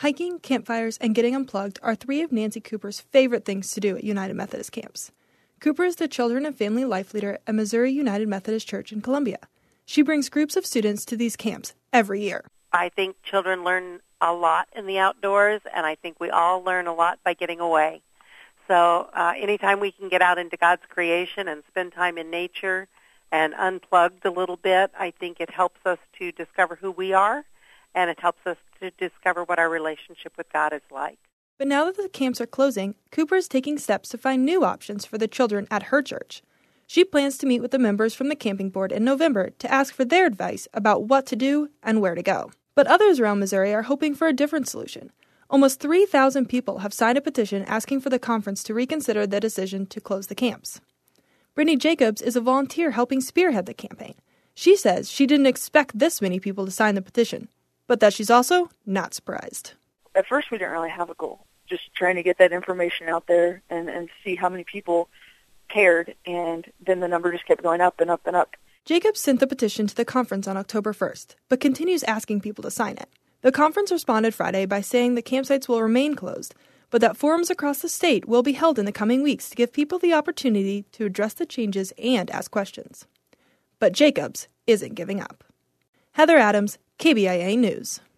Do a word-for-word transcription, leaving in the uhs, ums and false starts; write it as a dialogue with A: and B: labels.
A: Hiking, campfires, and getting unplugged are three of Nancy Cooper's favorite things to do at United Methodist camps. Cooper is the Children and Family Life Leader at Missouri United Methodist Church in Columbia. She brings groups of students to these camps every year.
B: I think children learn a lot in the outdoors, and I think we all learn a lot by getting away. So uh, anytime we can get out into God's creation and spend time in nature and unplugged a little bit, I think it helps us to discover who we are, and it helps us to discover what our relationship with God is like.
A: But now that the camps are closing, Cooper is taking steps to find new options for the children at her church. She plans to meet with the members from the camping board in November to ask for their advice about what to do and where to go. But others around Missouri are hoping for a different solution. Almost three thousand people have signed a petition asking for the conference to reconsider the decision to close the camps. Brittany Jacobs is a volunteer helping spearhead the campaign. She says she didn't expect this many people to sign the petition, but that she's also not surprised.
C: At first, we didn't really have a goal, just trying to get that information out there and, and see how many people cared, and then the number just kept going up and up and up.
A: Jacobs sent the petition to the conference on October first, but continues asking people to sign it. The conference responded Friday by saying the campsites will remain closed, but that forums across the state will be held in the coming weeks to give people the opportunity to address the changes and ask questions. But Jacobs isn't giving up. Heather Adams, K B I A News.